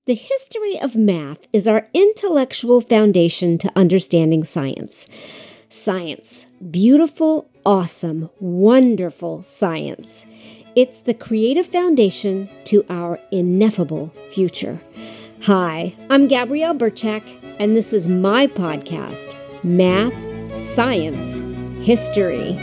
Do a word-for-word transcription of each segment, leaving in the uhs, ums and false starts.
The history of math is our intellectual foundation to understanding science. Science. Beautiful, awesome, wonderful science. It's the creative foundation to our ineffable future. Hi, I'm Gabrielle Burchak, and this is my podcast, Math, Science, History.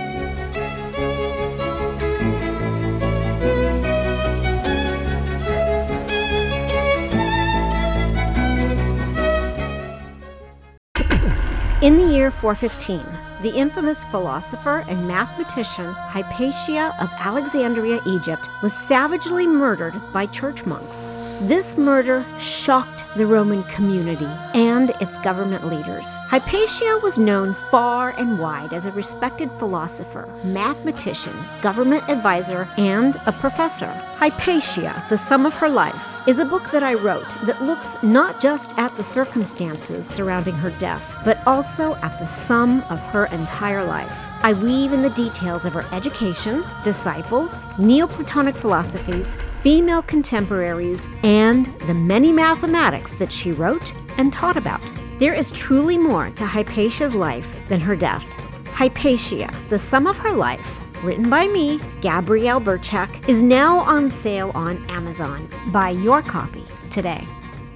In the year four fifteen, the infamous philosopher and mathematician Hypatia of Alexandria, Egypt, was savagely murdered by church monks. This murder shocked the Roman community and its government leaders. Hypatia was known far and wide as a respected philosopher, mathematician, government advisor, and a professor. Hypatia, The Sum of Her Life, is a book that I wrote that looks not just at the circumstances surrounding her death, but also at the sum of her entire life. I weave in the details of her education, disciples, Neoplatonic philosophies, female contemporaries, and the many mathematics that she wrote and taught about. There is truly more to Hypatia's life than her death. Hypatia, The Sum of Her Life, written by me, Gabrielle Burchak, is now on sale on Amazon. Buy your copy today.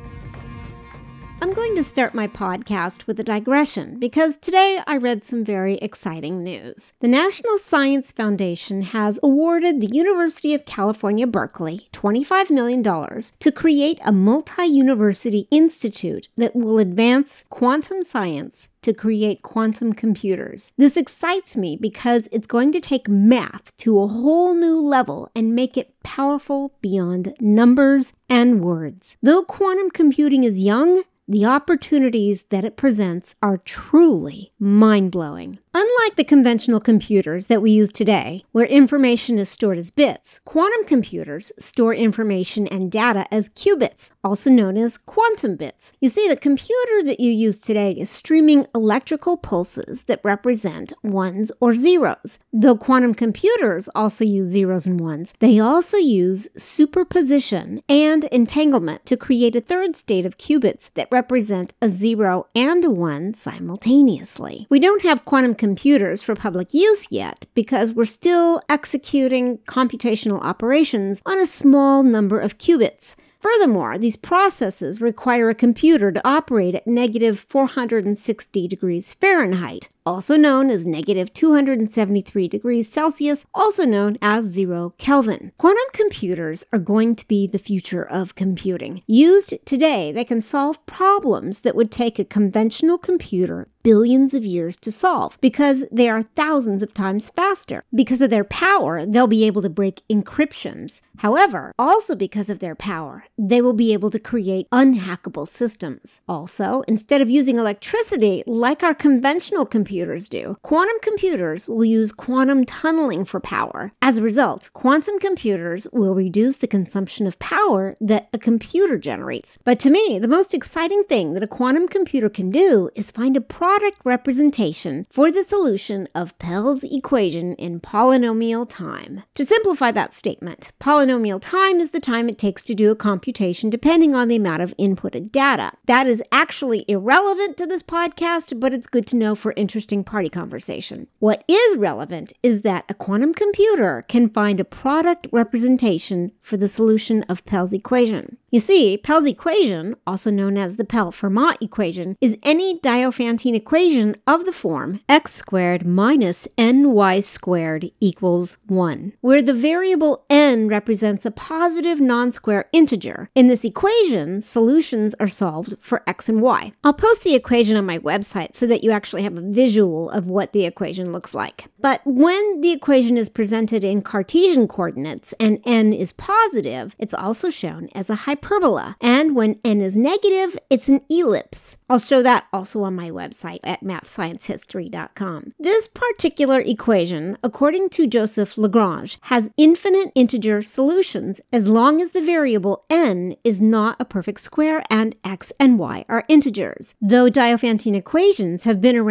I'm going to start my podcast with a digression because today I read some very exciting news. The National Science Foundation has awarded the University of California, Berkeley twenty-five million dollars to create a multi-university institute that will advance quantum science to create quantum computers. This excites me because it's going to take math to a whole new level and make it powerful beyond numbers and words. Though quantum computing is young, the opportunities that it presents are truly mind-blowing. Unlike the conventional computers that we use today, where information is stored as bits, quantum computers store information and data as qubits, also known as quantum bits. You see, the computer that you use today is streaming electrical pulses that represent ones or zeros. Though quantum computers also use zeros and ones, they also use superposition and entanglement to create a third state of qubits that represent a zero and a one simultaneously. We don't have quantum computers for public use yet because we're still executing computational operations on a small number of qubits. Furthermore, these processes require a computer to operate at negative four hundred sixty degrees Fahrenheit, also known as negative two hundred seventy-three degrees Celsius, also known as zero Kelvin. Quantum computers are going to be the future of computing. Used today, they can solve problems that would take a conventional computer billions of years to solve because they are thousands of times faster. Because of their power, they'll be able to break encryptions. However, also because of their power, they will be able to create unhackable systems. Also, instead of using electricity like our conventional computers do, quantum computers will use quantum tunneling for power. As a result, quantum computers will reduce the consumption of power that a computer generates. But to me, the most exciting thing that a quantum computer can do is find a product representation for the solution of Pell's equation in polynomial time. To simplify that statement, polynomial time is the time it takes to do a computation depending on the amount of inputted data. That is actually irrelevant to this podcast, but it's good to know for interesting party conversation. What is relevant is that a quantum computer can find a product representation for the solution of Pell's equation. You see, Pell's equation, also known as the Pell-Fermat equation, is any Diophantine equation of the form x squared minus ny squared equals one, where the variable n represents a positive non-square integer. In this equation, solutions are solved for x and y. I'll post the equation on my website so that you actually have a visual of what the equation looks like. But when the equation is presented in Cartesian coordinates and n is positive, it's also shown as a hyperbola. And when n is negative, it's an ellipse. I'll show that also on my website at math science history dot com. This particular equation, according to Joseph Lagrange, has infinite integer solutions as long as the variable n is not a perfect square and x and y are integers. Though Diophantine equations have been around since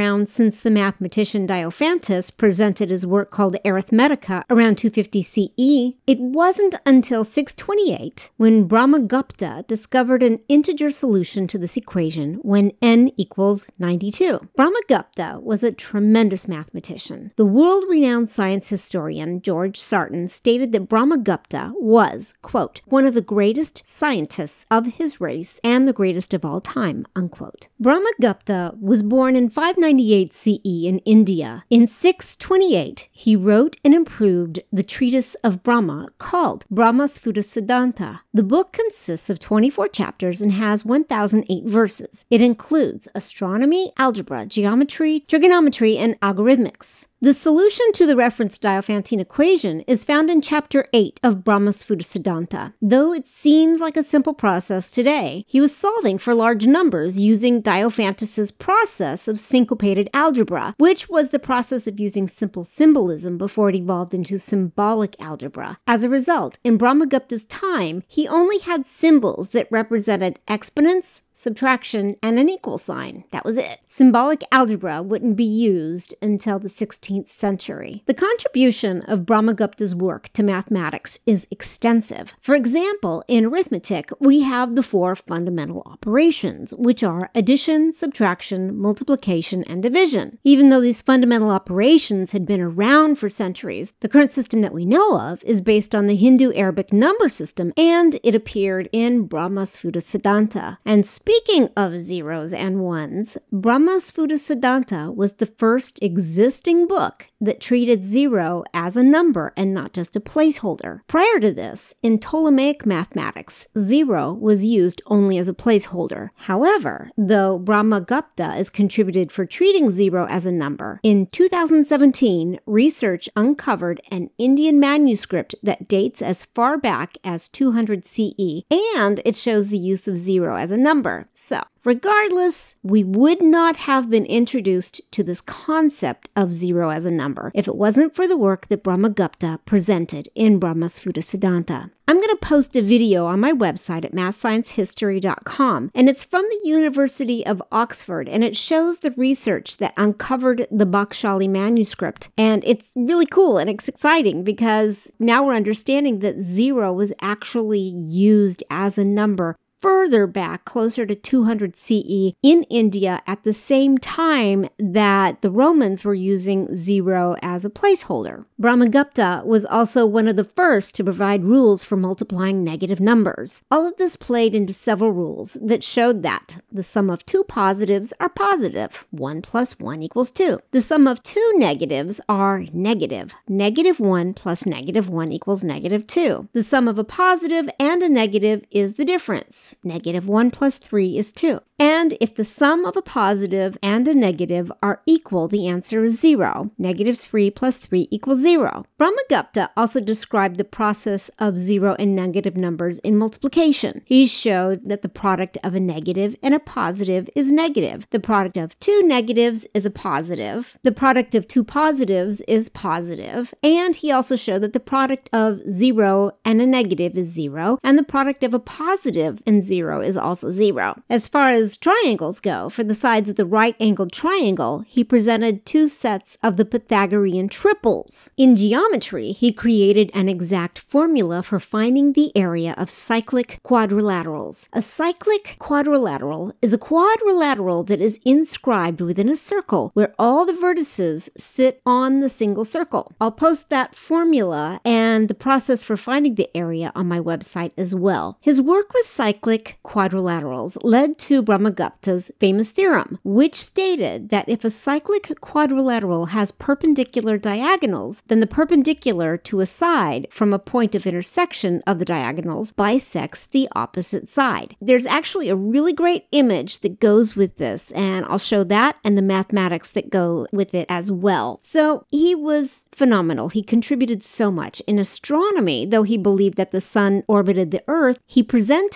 since the mathematician Diophantus presented his work called Arithmetica around two fifty C E, it wasn't until six twenty-eight when Brahmagupta discovered an integer solution to this equation when n equals ninety-two. Brahmagupta was a tremendous mathematician. The world-renowned science historian George Sarton stated that Brahmagupta was, quote, one of the greatest scientists of his race and the greatest of all time, unquote. Brahmagupta was born in five ninety-eight C E in India. In six twenty-eight, he wrote and improved the treatise of Brahma called Brahmasphutta Siddhanta. The book consists of twenty-four chapters and has one thousand eight verses. It includes astronomy, algebra, geometry, trigonometry, and algorithmics. The solution to the referenced Diophantine equation is found in Chapter eight of Brahmasphutta Siddhanta. Though it seems like a simple process today, he was solving for large numbers using Diophantus's process of syncopated algebra, which was the process of using simple symbolism before it evolved into symbolic algebra. As a result, in Brahmagupta's time, he only had symbols that represented exponents, subtraction, and an equal sign. That was it. Symbolic algebra wouldn't be used until the sixteenth century. The contribution of Brahmagupta's work to mathematics is extensive. For example, in arithmetic, we have the four fundamental operations, which are addition, subtraction, multiplication, and division. Even though these fundamental operations had been around for centuries, the current system that we know of is based on the Hindu-Arabic number system, and it appeared in Brahmasphutta Siddhanta. And speaking of zeros and ones, Brahmasphutta Siddhanta was the first existing book that treated zero as a number and not just a placeholder. Prior to this, in Ptolemaic mathematics, zero was used only as a placeholder. However, though Brahmagupta is contributed for treating zero as a number, in two thousand seventeen, research uncovered an Indian manuscript that dates as far back as two hundred C E, and it shows the use of zero as a number. So, regardless, we would not have been introduced to this concept of zero as a number if it wasn't for the work that Brahmagupta presented in Brahmasphutta Siddhanta. I'm going to post a video on my website at math science history dot com, and it's from the University of Oxford, and it shows the research that uncovered the Bakshali manuscript. And it's really cool and it's exciting because now we're understanding that zero was actually used as a number further back, closer to two hundred C E, in India at the same time that the Romans were using zero as a placeholder. Brahmagupta was also one of the first to provide rules for multiplying negative numbers. All of this played into several rules that showed that the sum of two positives are positive. one plus one equals two. The sum of two negatives are negative. Negative one plus negative one equals negative two. The sum of a positive and a negative is the difference. Negative one plus three is two. And if the sum of a positive and a negative are equal, the answer is zero. Negative three plus three equals zero. Brahmagupta also described the process of zero and negative numbers in multiplication. He showed that the product of a negative and a positive is negative. The product of two negatives is a positive. The product of two positives is positive. And he also showed that the product of zero and a negative is zero. And the product of a positive and zero is also zero. As far as triangles go, for the sides of the right-angled triangle, he presented two sets of the Pythagorean triples. In geometry, he created an exact formula for finding the area of cyclic quadrilaterals. A cyclic quadrilateral is a quadrilateral that is inscribed within a circle where all the vertices sit on the single circle. I'll post that formula and the process for finding the area on my website as well. His work with cyclic quadrilaterals led to Brahmagupta's famous theorem, which stated that if a cyclic quadrilateral has perpendicular diagonals, then the perpendicular to a side from a point of intersection of the diagonals bisects the opposite side. There's actually a really great image that goes with this, and I'll show that and the mathematics that go with it as well. So he was phenomenal. He contributed so much. In astronomy, though he believed that the sun orbited the Earth, he presented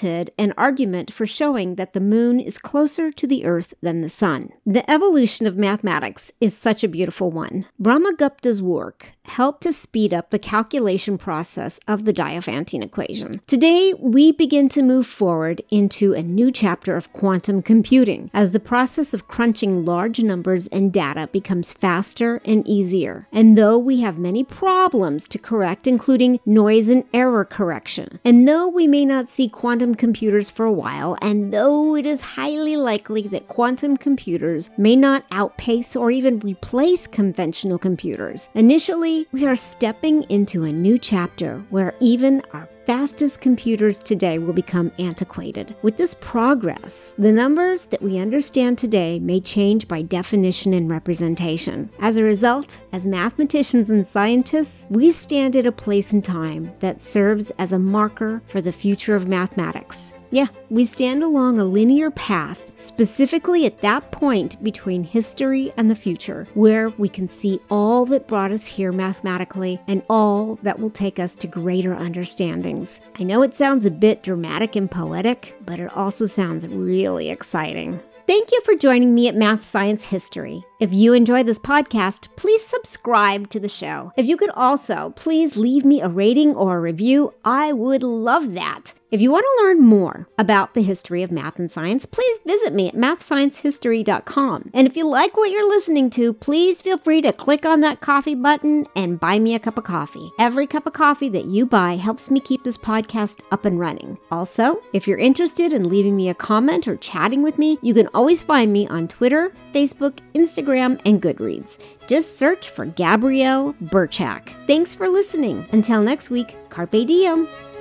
an argument for showing that the moon is closer to the Earth than the sun. The evolution of mathematics is such a beautiful one. Brahmagupta's work helped to speed up the calculation process of the Diophantine equation. Today, we begin to move forward into a new chapter of quantum computing as the process of crunching large numbers and data becomes faster and easier. And though we have many problems to correct, including noise and error correction, and though we may not see quantum computers for a while, and though it is highly likely that quantum computers may not outpace or even replace conventional computers, initially, we are stepping into a new chapter where even our fastest computers today will become antiquated. With this progress, the numbers that we understand today may change by definition and representation. As a result, as mathematicians and scientists, we stand at a place in time that serves as a marker for the future of mathematics. Yeah, we stand along a linear path, specifically at that point between history and the future, where we can see all that brought us here mathematically and all that will take us to greater understandings. I know it sounds a bit dramatic and poetic, but it also sounds really exciting. Thank you for joining me at Math Science History. If you enjoy this podcast, please subscribe to the show. If you could also please leave me a rating or a review, I would love that. If you want to learn more about the history of math and science, please visit me at math science history dot com. And if you like what you're listening to, please feel free to click on that coffee button and buy me a cup of coffee. Every cup of coffee that you buy helps me keep this podcast up and running. Also, if you're interested in leaving me a comment or chatting with me, you can always find me on Twitter, Facebook, Instagram, and Goodreads. Just search for Gabrielle Birchak. Thanks for listening. Until next week, Carpe Diem.